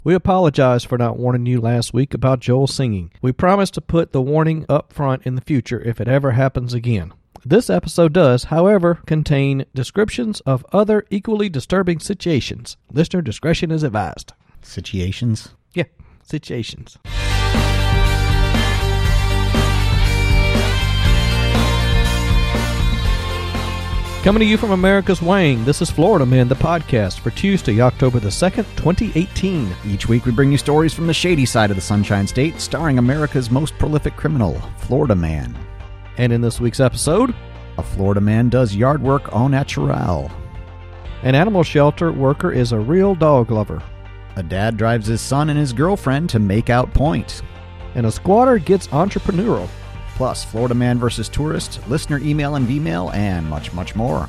We apologize for not warning you last week about Joel singing. We promise to put the warning up front in the future if it ever happens again. This episode does, however, contain descriptions of other equally disturbing situations. Listener discretion is advised. Situations? Yeah, situations. Coming to you from America's Wang, this is Florida Man, the podcast for Tuesday, October the 2nd, 2018. Each week we bring you stories from the shady side of the Sunshine State, starring America's most prolific criminal, Florida Man. And in this week's episode, a Florida man does yard work au naturel. An animal shelter worker is a real dog lover. A dad drives his son and his girlfriend to make out point. And a squatter gets entrepreneurial. Plus, Florida Man versus Tourist, listener email and V-mail, and much, much more.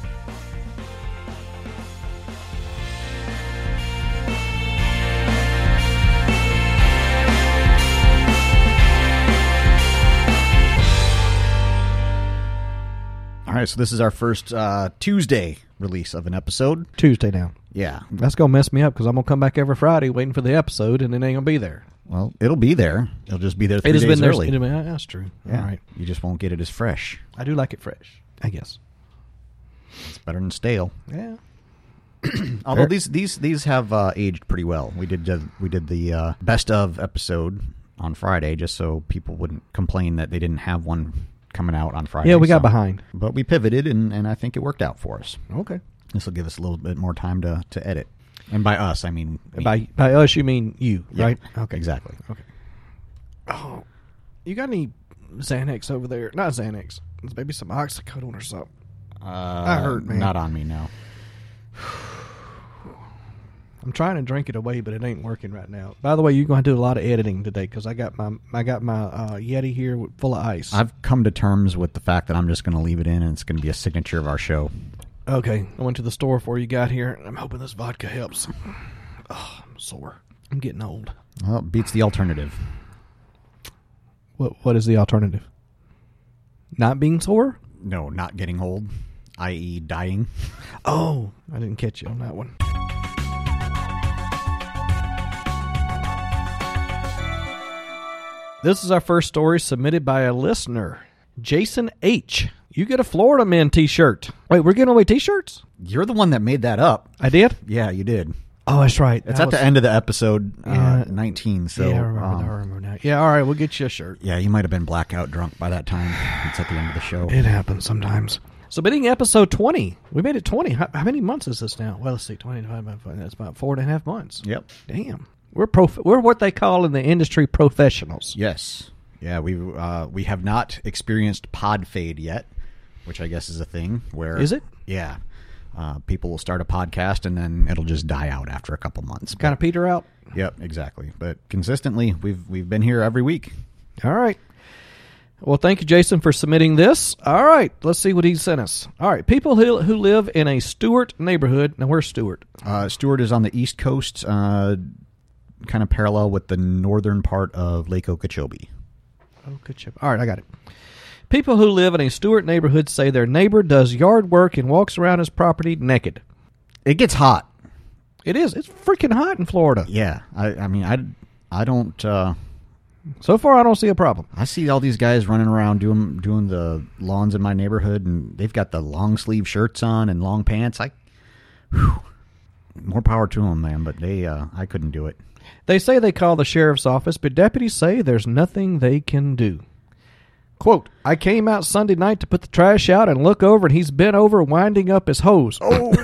All right, so this is our first Tuesday release of an episode. Tuesday now. Yeah. That's going to mess me up because I'm going to come back every Friday waiting for the episode, and it ain't going to be there. Well, it'll be there. It'll just be there 3 days early. That's true. Yeah. All right. You just won't get it as fresh. I do like it fresh, I guess. It's better than stale. Yeah. Although these have aged pretty well. We did the best of episode on Friday just so people wouldn't complain that they didn't have one coming out on Friday. Yeah, we got behind. But we pivoted, and I think it worked out for us. Okay. This will give us a little bit more time to edit. And by us, I mean me. By us, you mean you, yeah, right? Okay. Exactly. Okay. Oh, you got any Xanax over there? Not Xanax. Maybe some oxycodone or something. I hurt, man. Not on me, no. I'm trying to drink it away, but it ain't working right now. By the way, you're going to do a lot of editing today because I got my Yeti here full of ice. I've come to terms with the fact that I'm just going to leave it in, and it's going to be a signature of our show. Okay, I went to the store before you got here. I'm hoping this vodka helps. Oh, I'm sore. I'm getting old. Well, it beats the alternative. What is the alternative? Not being sore? No, not getting old, i.e. dying. Oh, I didn't catch you on that one. This is our first story submitted by a listener, Jason H. You get a Florida Man t-shirt. Wait, we're giving away t-shirts? You're the one that made that up. I did? Yeah, you did. Oh, that's right. It's at the end of the episode 19. So, yeah, I remember now. Yeah, all right, we'll get you a shirt. Yeah, you might have been blackout drunk by that time. It's at the end of the show. It happens sometimes. Submitting episode 20. We made it 20. How many months is this now? Well, let's see. 20 divided by 5. That's about 4.5 months. Yep. Damn. We're what they call in the industry professionals. Yes. Yeah, we have not experienced pod fade yet, which I guess is a thing. Where is it? Yeah. People will start a podcast and then it'll just die out after a couple months. Kind of peter out? Yep, exactly. But consistently, we've been here every week. All right. Well, thank you, Jason, for submitting this. All right, let's see what he sent us. All right, people who live in a Stewart neighborhood. Now, where's Stewart? Stewart is on the East Coast, kind of parallel with the northern part of Lake Okeechobee. Okeechobee. All right, I got it. People who live in a Stewart neighborhood say their neighbor does yard work and walks around his property naked. It gets hot. It is. It's freaking hot in Florida. Yeah. I mean, I don't... so far, I don't see a problem. I see all these guys running around doing the lawns in my neighborhood, and they've got the long sleeve shirts on and long pants. More power to them, man, but I couldn't do it. They say they call the sheriff's office, but deputies say there's nothing they can do. Quote, I came out Sunday night to put the trash out and look over, and he's bent over winding up his hose. Oh.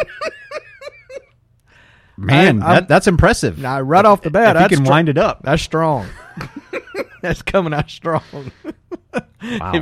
Man, that's impressive. Now, right off the bat, if you can wind it up. That's strong. That's coming out strong. Wow.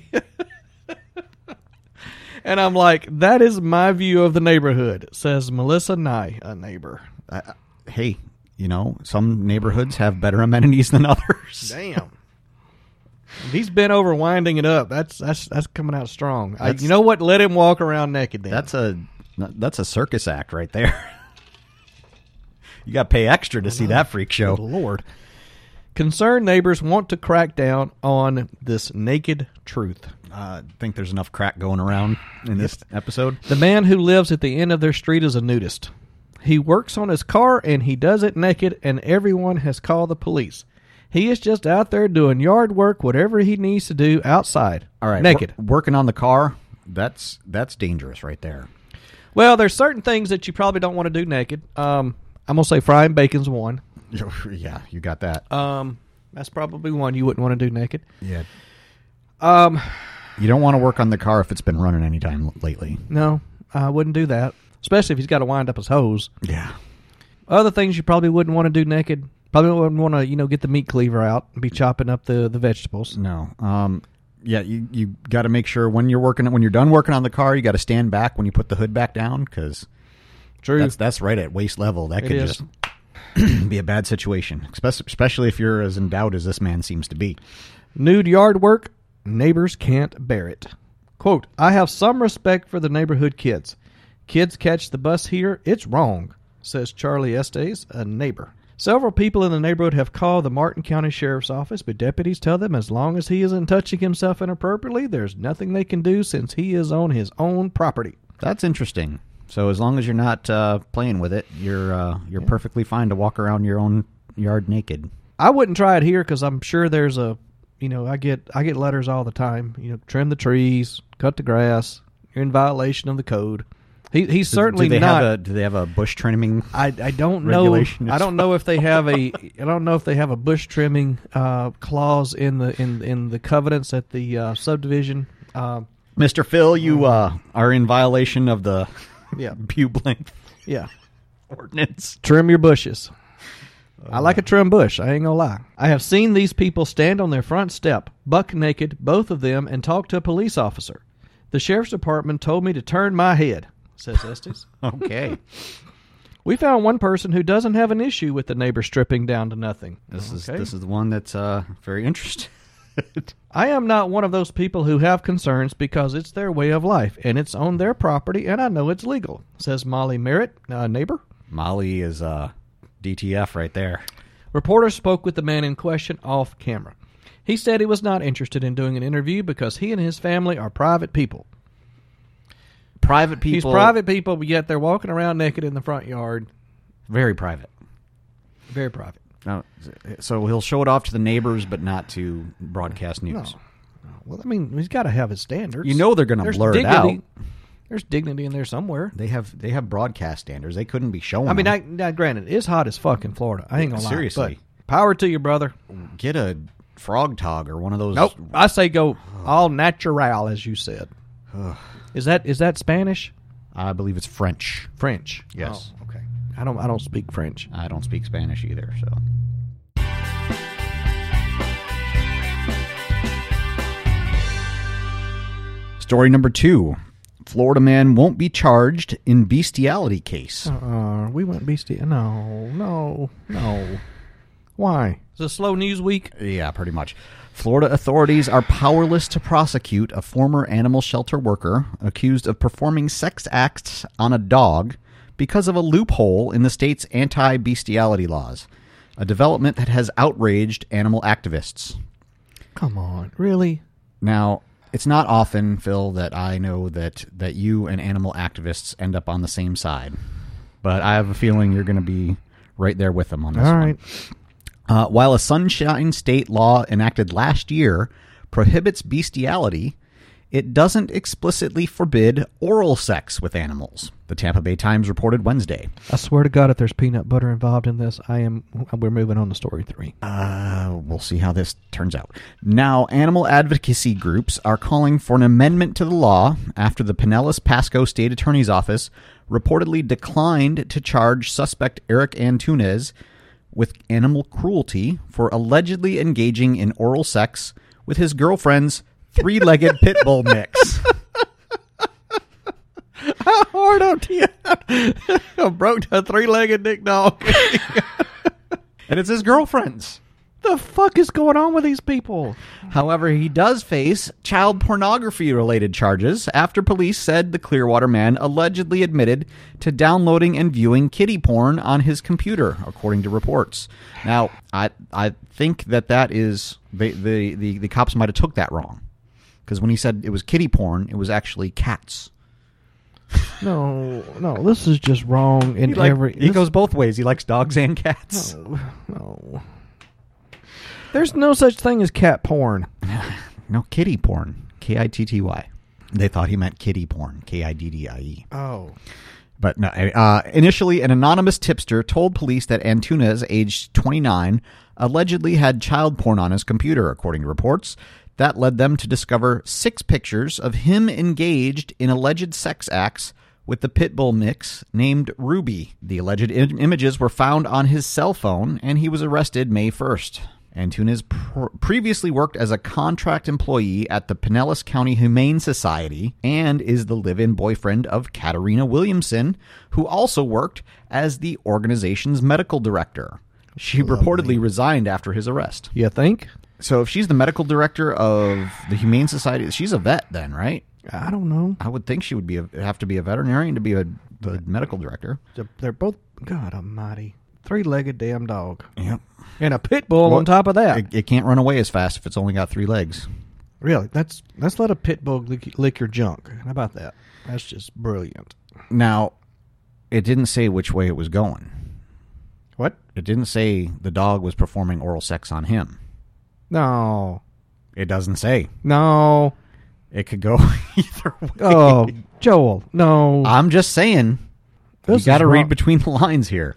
And I'm like, that is my view of the neighborhood, says Melissa Nye, a neighbor. Hey, some neighborhoods have better amenities than others. Damn. He's been over winding it up. That's coming out strong. You know what? Let him walk around naked then. That's a circus act right there. You got to pay extra to see that freak show. Good Lord. Concerned neighbors want to crack down on this naked truth. Think there's enough crack going around in this episode? The man who lives at the end of their street is a nudist. He works on his car, and he does it naked, and everyone has called the police. He is just out there doing yard work, whatever he needs to do outside. All right, naked. Working on the car, that's dangerous right there. Well, there's certain things that you probably don't want to do naked. I'm going to say frying bacon's one. Yeah, you got that. That's probably one you wouldn't want to do naked. Yeah. You don't want to work on the car if it's been running any time lately. No, I wouldn't do that, especially if he's got to wind up his hose. Yeah. Other things you probably wouldn't want to do naked. Probably wouldn't want to, get the meat cleaver out and be chopping up the vegetables. No. Yeah, you got to make sure when you're done working on the car, you got to stand back when you put the hood back down, because that's right at waist level. That could just be a bad situation, especially if you're as in doubt as this man seems to be. Nude yard work, neighbors can't bear it. Quote, I have some respect for the neighborhood kids. Kids catch the bus here, it's wrong, says Charlie Estes, a neighbor. Several people in the neighborhood have called the Martin County Sheriff's Office, but deputies tell them as long as he isn't touching himself inappropriately, there's nothing they can do since he is on his own property. That's interesting. So as long as you're not playing with it, you're perfectly fine to walk around your own yard naked. I wouldn't try it here because I'm sure there's I get letters all the time. Trim the trees, cut the grass. You're in violation of the code. He's certainly not. Do they have a bush trimming? I don't know. I don't know if they have a bush trimming clause in the covenants at the subdivision. Mr. Phil, you are in violation of the pube length ordinance. Trim your bushes. I like a trim bush. I ain't gonna lie. I have seen these people stand on their front step, buck naked, both of them, and talk to a police officer. The sheriff's department told me to turn my head, says Estes. Okay. We found one person who doesn't have an issue with the neighbor stripping down to nothing. This is the one that's very interesting. I am not one of those people who have concerns because it's their way of life, and it's on their property, and I know it's legal, says Molly Merritt, neighbor. Molly is DTF right there. Reporters spoke with the man in question off camera. He said he was not interested in doing an interview because he and his family are private people. Private people. He's private people, but yet they're walking around naked in the front yard. Very private. Very private. No, so he'll show it off to the neighbors, but not to broadcast news. No. Well, I mean, he's got to have his standards. They're going to blur it out. There's dignity in there somewhere. They have broadcast standards. They couldn't be showing. I mean, now, granted, it's hot as fuck in Florida. I ain't gonna lie. Seriously, but power to you, brother. Get a frog tog or one of those. Nope. I say go all natural, as you said. Is that Spanish? I believe it's French. French. Yes. Oh, okay. I don't speak French. I don't speak Spanish either. So. Story number 2. Florida man won't be charged in bestiality case. We went bestiality. No. Why? Is it a slow news week? Yeah, pretty much. Florida authorities are powerless to prosecute a former animal shelter worker accused of performing sex acts on a dog because of a loophole in the state's anti-bestiality laws, a development that has outraged animal activists. Come on, really? Now, it's not often, Phil, that I know that you and animal activists end up on the same side. But I have a feeling you're going to be right there with them on this one. All right. While a Sunshine State law enacted last year prohibits bestiality, it doesn't explicitly forbid oral sex with animals, the Tampa Bay Times reported Wednesday. I swear to God, if there's peanut butter involved in this, we're moving on to story 3. We'll see how this turns out. Now, animal advocacy groups are calling for an amendment to the law after the Pinellas Pasco State Attorney's Office reportedly declined to charge suspect Eric Antunes with animal cruelty for allegedly engaging in oral sex with his girlfriend's 3-legged pit bull mix. How hard on you? Broke a 3-legged dick dog. And it's his girlfriend's. The fuck is going on with these people? However, he does face child pornography-related charges after police said the Clearwater man allegedly admitted to downloading and viewing kiddie porn on his computer, according to reports. Now, I think that is the cops might have took that wrong, because when he said it was kiddie porn, it was actually cats. No, this is just wrong in He goes both ways. He likes dogs and cats. No. There's no such thing as cat porn. No, kitty porn. Kitty. They thought he meant kitty porn. Kiddie. Oh. But no, initially, an anonymous tipster told police that Antunes, aged 29, allegedly had child porn on his computer, according to reports. That led them to discover 6 pictures of him engaged in alleged sex acts with the pit bull mix named Ruby. The alleged images were found on his cell phone, and he was arrested May 1st. Antunes previously worked as a contract employee at the Pinellas County Humane Society and is the live-in boyfriend of Katerina Williamson, who also worked as the organization's medical director. She reportedly resigned after his arrest. You think? So if she's the medical director of the Humane Society, she's a vet then, right? I don't know. I would think she would have to be a veterinarian to be the medical director. They're both, God almighty, 3-legged damn dog. Yep. And a pit bull on top of that. It can't run away as fast if it's only got 3 legs. Really? Let's let a pit bull lick your junk. How about that? That's just brilliant. Now, it didn't say which way it was going. What? It didn't say the dog was performing oral sex on him. No. It doesn't say. No. It could go either way. Oh, Joel, no. I'm just saying. You got to read between the lines here.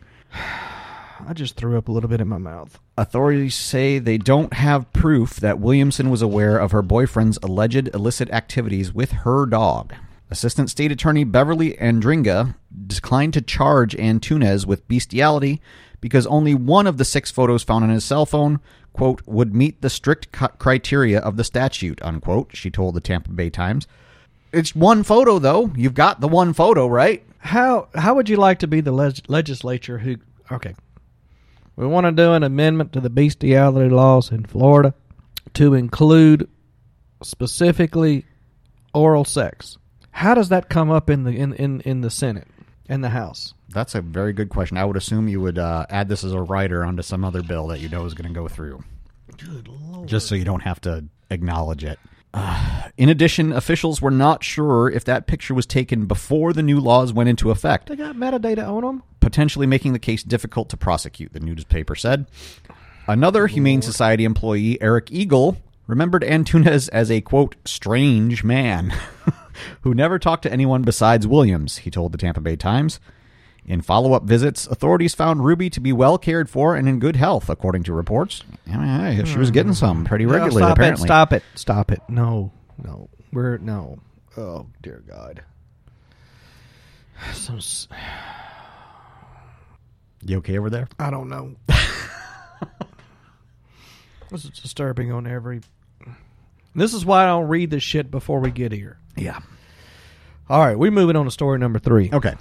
I just threw up a little bit in my mouth. Authorities say they don't have proof that Williamson was aware of her boyfriend's alleged illicit activities with her dog. Assistant State Attorney Beverly Andringa declined to charge Antunes with bestiality because only one of the 6 photos found on his cell phone, quote, would meet the strict criteria of the statute, unquote, she told the Tampa Bay Times. It's one photo, though. You've got the one photo, right? How would you like to be the legislature who... Okay. We want to do an amendment to the bestiality laws in Florida to include specifically oral sex. How does that come up in the Senate and the House? That's a very good question. I would assume you would add this as a rider onto some other bill that you know is going to go through. Good Lord. Just so you don't have to acknowledge it. In addition, officials were not sure if that picture was taken before the new laws went into effect. They got metadata on them? Potentially making the case difficult to prosecute, the newspaper said. Another Humane Society employee, Eric Eagle, remembered Antunes as a, quote, strange man who never talked to anyone besides Williams, he told the Tampa Bay Times. In follow-up visits, authorities found Ruby to be well cared for and in good health, according to reports. She was getting some pretty regularly, apparently. Stop it. No. No. Oh, dear God. You okay over there? I don't know. This is disturbing on every... This is why I don't read this shit before we get here. Yeah. All right, we're moving on to story number 3. Okay.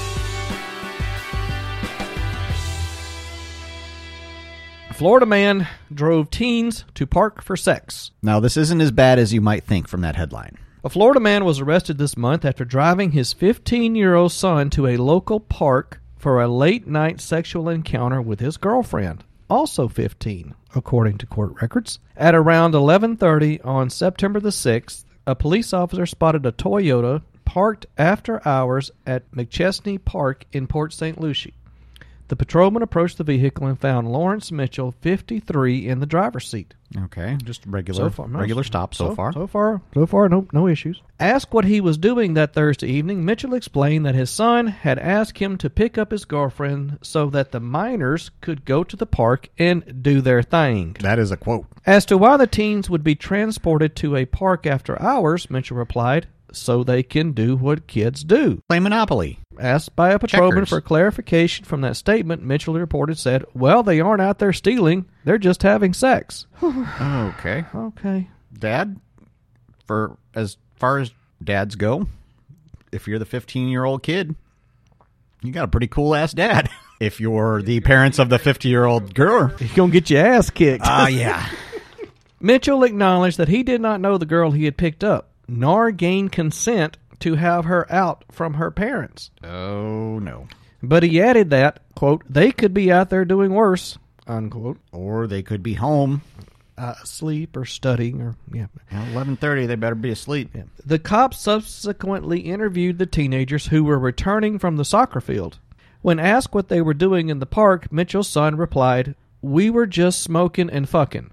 Florida man drove teens to park for sex. Now, this isn't as bad as you might think from that headline. A Florida man was arrested this month after driving his 15-year-old son to a local park for a late-night sexual encounter with his girlfriend, also 15, according to court records. At around 11:30 on September the 6th, a police officer spotted a Toyota parked after hours at McChesney Park in Port St. Lucie. The patrolman approached the vehicle and found Lawrence Mitchell, 53, in the driver's seat. Okay, just regular stop so far. So far, no issues. Asked what he was doing that Thursday evening, Mitchell explained that his son had asked him to pick up his girlfriend so that the minors could go to the park and do their thing. That is a quote. As to why the teens would be transported to a park after hours, Mitchell replied, so they can do what kids do. Play Monopoly. Asked by a patrolman Checkers. for clarification from that statement, Mitchell reported said, well, they aren't out there stealing. They're just having sex. Okay. Dad, for as far as dads go, if you're the 15-year-old kid, you got a pretty cool-ass dad. If you're the parents of the 50-year-old girl, You're going to get your ass kicked. yeah. Mitchell acknowledged that he did not know the girl he had picked up, nor gained consent to have her out from her parents. Oh, no. But he added that, quote, they could be out there doing worse, unquote. Or they could be home asleep or studying or, yeah. At 11:30, they better be asleep. Yeah. The cops subsequently interviewed the teenagers who were returning from the soccer field. When asked what they were doing in the park, Mitchell's son replied, "We were just smoking and fucking."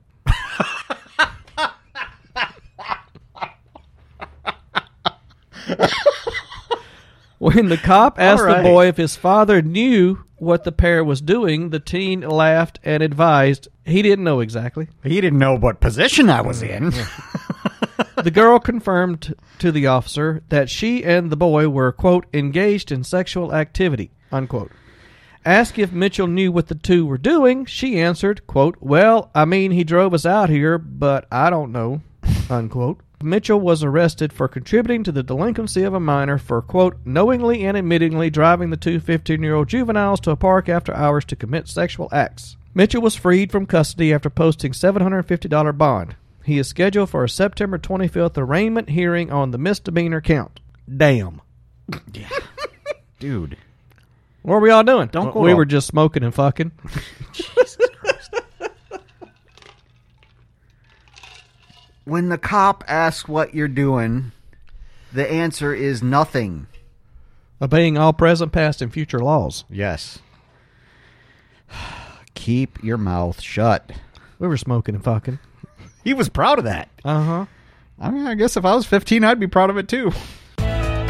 When the cop asked the boy if his father knew what the pair was doing, the teen laughed and advised he didn't know exactly. He didn't know what position I was in. The girl confirmed to the officer that she and the boy were, quote, engaged in sexual activity, unquote. Asked if Mitchell knew what the two were doing, she answered, quote, well, I mean, he drove us out here, but I don't know, unquote. Mitchell was arrested for contributing to the delinquency of a minor for, quote, knowingly and admittingly driving the two 15-year-old juveniles to a park after hours to commit sexual acts. Mitchell was freed from custody after posting $750 bond. He is scheduled for a September 25th arraignment hearing on the misdemeanor count. Damn. Yeah. Dude. What were we all doing? Don't go We up. were just smoking and fucking. Jesus Christ. When the cop asks what you're doing, the answer is nothing. Obeying all present, past, and future laws. Yes. Keep your mouth shut. We were smoking and fucking. He was proud of that. Uh-huh. I mean, I guess if I was 15, I'd be proud of it too. All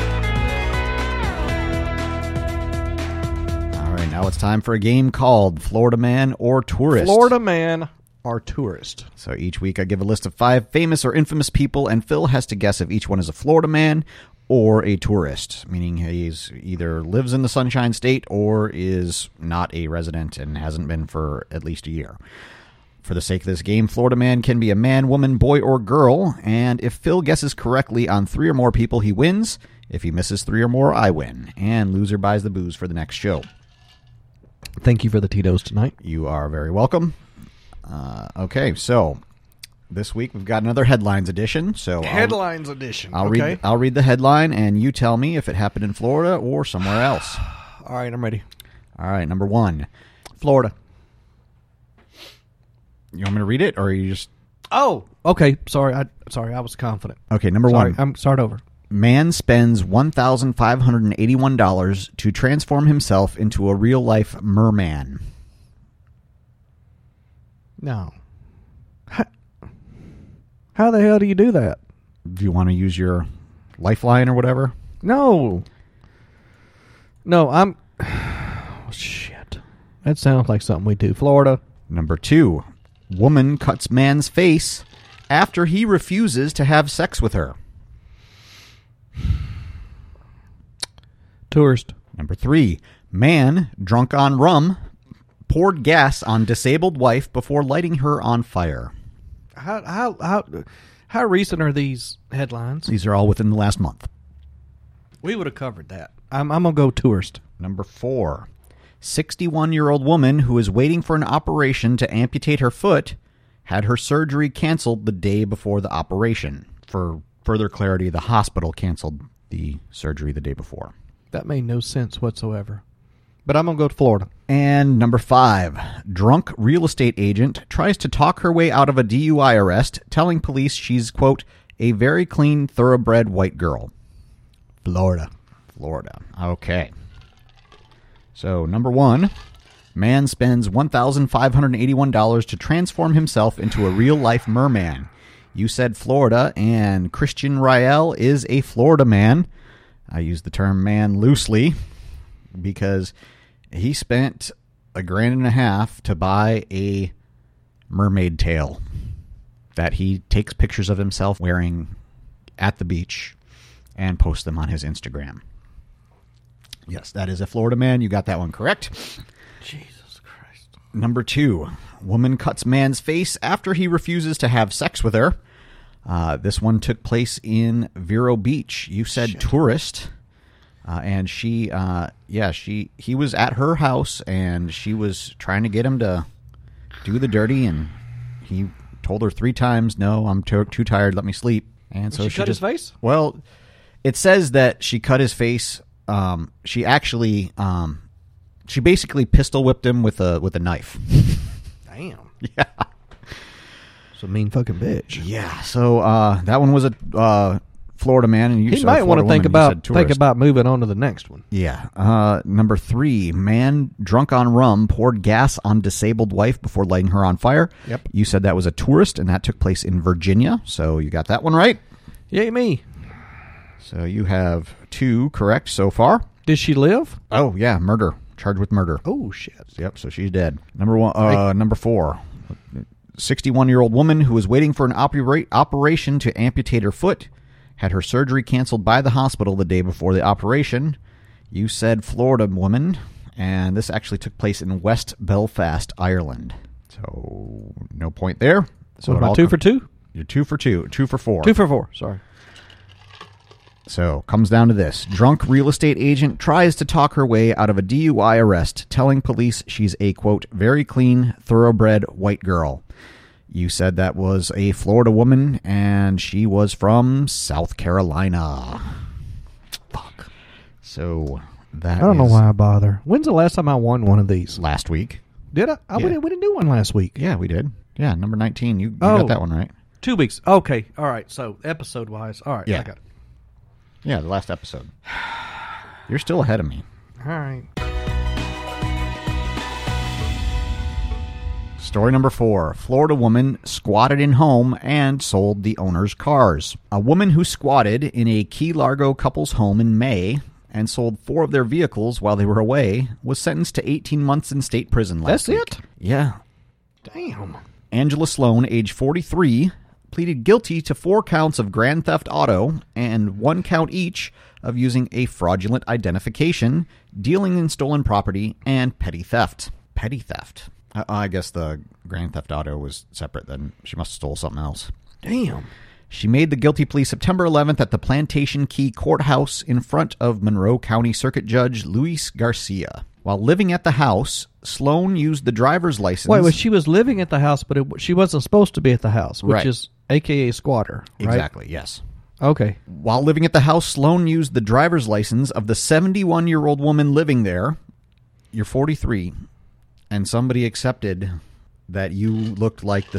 right, now it's time for a game called Florida Man or Tourist. Florida man or tourist. So each week I give a list of 5 famous or infamous people, and Phil has to guess if each one is a Florida man or a tourist, meaning he's either lives in the Sunshine State or is not a resident and hasn't been for at least a year. For the sake of this game, Florida Man can be a man, woman, boy, or girl, and if Phil guesses correctly on 3 or more people, he wins. If he misses 3 or more, I win, and loser buys the booze for the next show. Thank you for the Tito's tonight. You are very welcome. Okay, so this week we've got another headlines edition. So Headlines edition. I'll okay. read the headline, and you tell me if it happened in Florida or somewhere else. All right, I'm ready. All right, number 1. Florida. You want me to read it, or are you just... Oh, okay. Sorry, I was confident. Okay, number Sorry, 1. Start over. Man spends $1,581 to transform himself into a real-life merman. No. How the hell do you do that? Do you want to use your lifeline or whatever? No. No, I'm... Oh, shit. That sounds like something we do. Florida. Number 2. Woman cuts man's face after he refuses to have sex with her. Tourist. Number 3. Man, drunk on rum, poured gas on disabled wife before lighting her on fire. How recent are these headlines? These are all within the last month. We would have covered that. I'm going to go tourist. Number 4. 61-year-old woman who is waiting for an operation to amputate her foot had her surgery canceled the day before the operation. For further clarity, the hospital canceled the surgery the day before. That made no sense whatsoever. But I'm going to go to Florida. And number 5, drunk real estate agent tries to talk her way out of a DUI arrest, telling police she's, quote, a very clean, thoroughbred white girl. Florida. Okay. So, number 1, man spends $1,581 to transform himself into a real-life merman. You said Florida, and Christian Rael is a Florida man. I use the term man loosely because he spent $1,500 to buy a mermaid tail that he takes pictures of himself wearing at the beach and posts them on his Instagram. Yes, that is a Florida man. You got that one correct. Jesus Christ. Number 2, woman cuts man's face after he refuses to have sex with her. This one took place in Vero Beach. You said tourist. And he was at her house, and she was trying to get him to do the dirty, and he told her 3 times, no, I'm too tired, let me sleep. And so she cut his face? Well, it says that she cut his face. She basically pistol whipped him with a knife. Damn. Yeah. It's a mean fucking bitch. Yeah. So that one was a Florida man, and He might want to think about moving on to the next one. Yeah. Number 3, man drunk on rum poured gas on disabled wife before lighting her on fire. Yep. You said that was a tourist, and that took place in Virginia. So you got that one right. Yay me. So you have 2 correct so far. Did she live? Oh yeah, murder. Charged with murder. Oh shit. Yep. So she's dead. Number 4. 61-year-old woman who was waiting for an operation to amputate her foot had her surgery canceled by the hospital the day before the operation. You said Florida woman, and this actually took place in West Belfast, Ireland. So no point there. So what about 2 for 2? You're 2 for 2. 2 for 4. 2 for 4. Sorry. So comes down to this. Drunk real estate agent tries to talk her way out of a DUI arrest, telling police she's a, quote, very clean, thoroughbred white girl. You said that was a Florida woman, and she was from South Carolina. Fuck. So that I don't know why I bother. When's the last time I won one of these? Last week. Did I? Yeah. We didn't do one last week. Yeah, we did. Yeah, number 19. You got that one right. 2 weeks. Okay. All right. So episode-wise. All right. Yeah. I got it. Yeah, the last episode. You're still ahead of me. All right. Story number 4. Florida woman squatted in home and sold the owner's cars. A woman who squatted in a Key Largo couple's home in May and sold 4 of their vehicles while they were away was sentenced to 18 months in state prison last week. That's it? Yeah. Damn. Angela Sloan, age 43, pleaded guilty to 4 counts of grand theft auto and 1 count each of using a fraudulent identification, dealing in stolen property, and petty theft. Petty theft. I guess the grand theft auto was separate then. She must have stole something else. Damn. She made the guilty plea September 11th at the Plantation Key Courthouse in front of Monroe County Circuit Judge Luis Garcia. While living at the house, Sloan used the driver's license. Wait, well, she was living at the house, but she wasn't supposed to be at the house, which Right. is a.k.a. squatter, right? Exactly, yes. Okay. While living at the house, Sloan used the driver's license of the 71-year-old woman living there. You're 43, and somebody accepted that you looked like the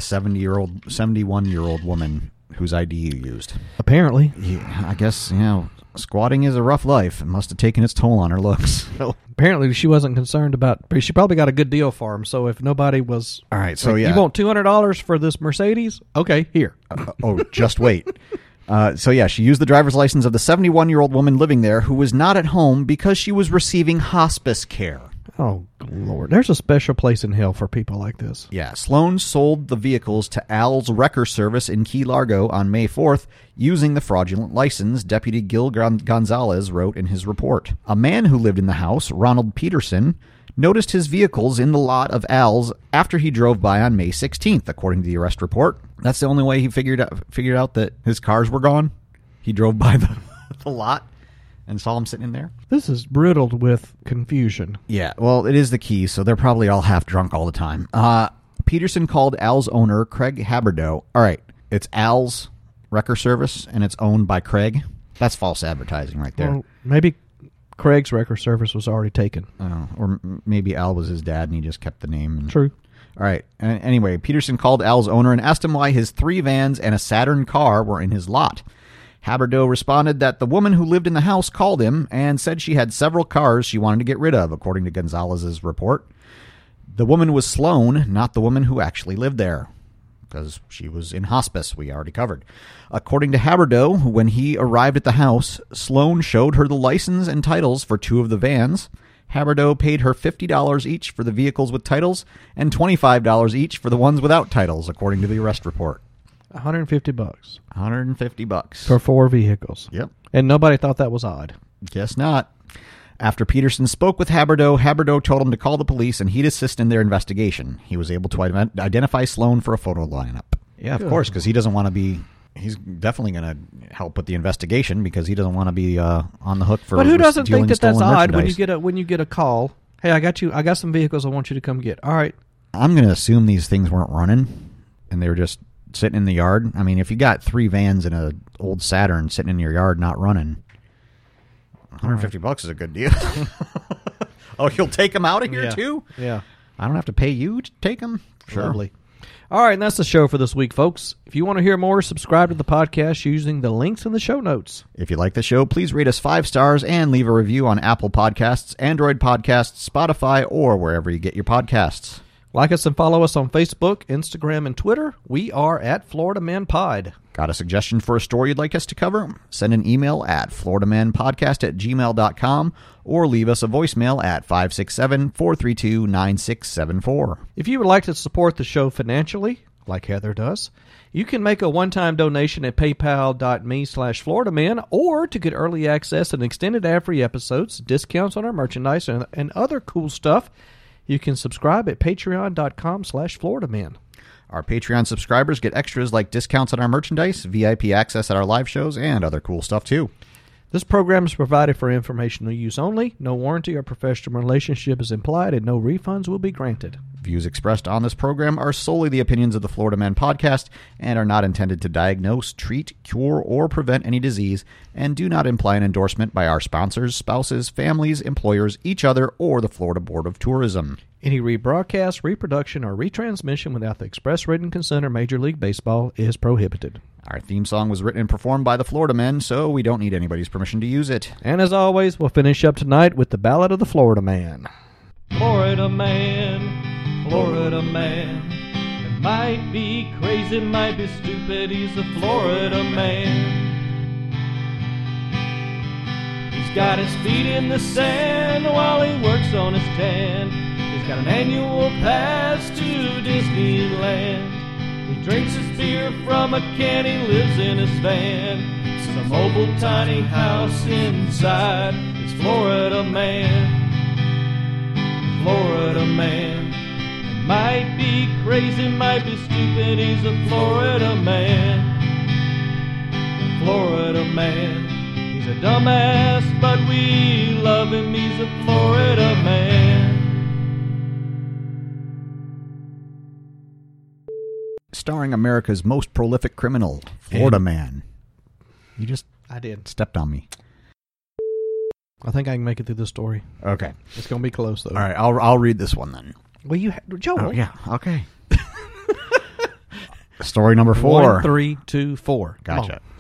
71-year-old woman whose ID you used. Apparently. Yeah, I guess, squatting is a rough life. It must have taken its toll on her looks. Apparently, she wasn't concerned about. She probably got a good deal for him. So if nobody was, all right. So like, yeah, you want $200 for this Mercedes? Okay, here. Just wait. So yeah, she used the driver's license of the 71-year-old woman living there who was not at home because she was receiving hospice care. Oh, Lord. There's a special place in hell for people like this. Yeah, Sloan sold the vehicles to Al's Wrecker Service in Key Largo on May 4th using the fraudulent license, Deputy Gil Gonzalez wrote in his report. A man who lived in the house, Ronald Peterson, noticed his vehicles in the lot of Al's after he drove by on May 16th, according to the arrest report. That's the only way he figured out that his cars were gone. He drove by the lot and saw him sitting in there. This is riddled with confusion. Yeah, well, it is the Key, so they're probably all half drunk all the time. Peterson called Al's owner, Craig Haberdo. All right, it's Al's Wrecker Service, and it's owned by Craig. That's false advertising right there. Well, maybe Craig's Wrecker Service was already taken. Or maybe Al was his dad, and he just kept the name. True. All right. Anyway, Peterson called Al's owner and asked him why his 3 vans and a Saturn car were in his lot. Haberdo responded that the woman who lived in the house called him and said she had several cars she wanted to get rid of, according to Gonzalez's report. The woman was Sloan, not the woman who actually lived there, because she was in hospice, we already covered. According to Haberdo, when he arrived at the house, Sloan showed her the license and titles for 2 of the vans. Haberdo paid her $50 each for the vehicles with titles and $25 each for the ones without titles, according to the arrest report. $150. $150 For 4 vehicles. Yep. And nobody thought that was odd. Guess not. After Peterson spoke with Haberdo, Haberdo told him to call the police and he'd assist in their investigation. He was able to identify Sloan for a photo lineup. Yeah, of course, because he doesn't want to be... He's definitely going to help with the investigation because he doesn't want to be on the hook for. But who doesn't think that that's odd when merchandise. you get a call? Hey, I got some vehicles I want you to come get. All right. I'm going to assume these things weren't running and they were just sitting in the yard. I mean, if you got 3 vans and an old Saturn sitting in your yard not running, $150 is a good deal. Oh, you'll take them out of here too? Yeah. I don't have to pay you to take them? Sure. Lovely. All right, and that's the show for this week, folks. If you want to hear more, subscribe to the podcast using the links in the show notes. If you like the show, please rate us 5 stars and leave a review on Apple Podcasts, Android Podcasts, Spotify, or wherever you get your podcasts. Like us and follow us on Facebook, Instagram, and Twitter. We are at Florida Man Pod. Got a suggestion for a story you'd like us to cover? Send an email at floridamanpodcast@gmail.com or leave us a voicemail at 567-432-9674. If you would like to support the show financially, like Heather does, you can make a one-time donation at paypal.me/FloridaMan, or to get early access and extended ad-free episodes, discounts on our merchandise, and other cool stuff, you can subscribe at patreon.com/FloridaMan. Our Patreon subscribers get extras like discounts on our merchandise, VIP access at our live shows, and other cool stuff too. This program is provided for informational use only. No warranty or professional relationship is implied, and no refunds will be granted. Views expressed on this program are solely the opinions of the Florida Man Podcast and are not intended to diagnose, treat, cure, or prevent any disease, and do not imply an endorsement by our sponsors, spouses, families, employers, each other, or the Florida Board of Tourism. Any rebroadcast, reproduction, or retransmission without the express written consent of Major League Baseball is prohibited. Our theme song was written and performed by the Florida Men, so we don't need anybody's permission to use it. And as always, we'll finish up tonight with the Ballad of the Florida Man. Florida Man, Florida Man. It might be crazy, might be stupid, he's a Florida man. He's got his feet in the sand while he works on his tan. He's got an annual pass to Disneyland. He drinks his beer from a can, he lives in his van. Some mobile tiny house inside his Florida man. Florida man. It might be crazy, might be stupid, he's a Florida man. Florida man. He's a dumbass, but we love him, he's a Florida man. Starring America's most prolific criminal, Florida Man. You just I did. stepped on me. I think I can make it through this story. Okay. It's going to be close, though. All right, I'll read this one then. Well, Joel. Oh, yeah, okay. Story number 4. 1, 3, 2, 4. Gotcha.